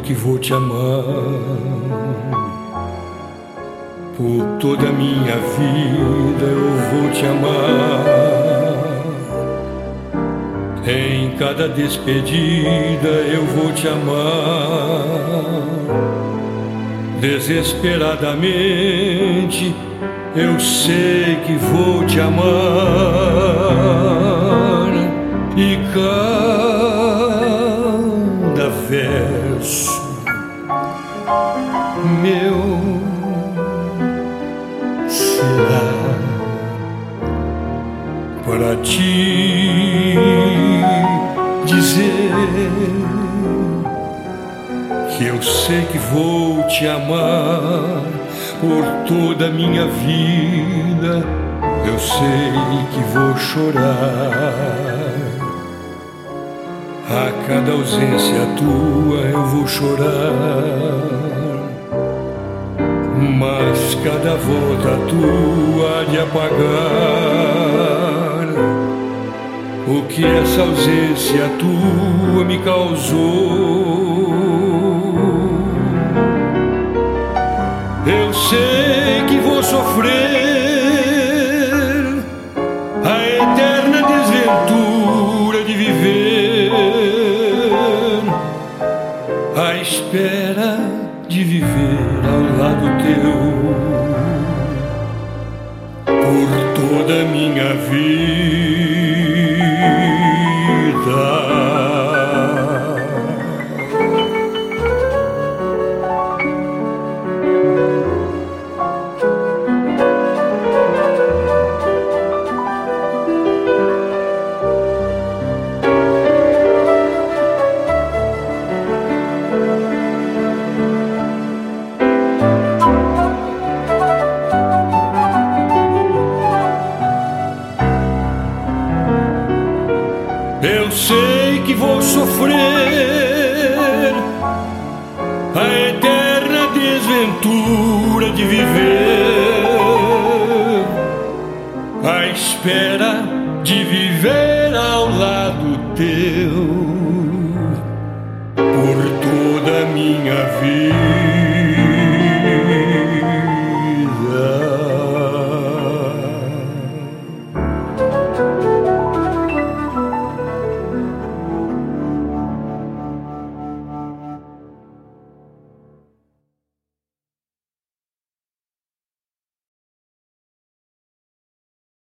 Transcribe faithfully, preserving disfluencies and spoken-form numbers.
que vou te amar por toda a minha vida. Eu vou te amar em cada despedida. Eu vou te amar desesperadamente. Eu sei que vou te amar e cada verso meu será para te dizer que eu sei que vou te amar por toda a minha vida. Eu sei que vou chorar a cada ausência tua. Eu vou chorar, mas cada volta tua há de apagar o que essa ausência tua me causou. Eu sei que vou sofrer a eterna desventura de viver à espera de viver ao lado teu por toda a minha vida. Eu sei que vou sofrer a eterna desventura de viver à espera de viver ao lado teu por toda a minha vida.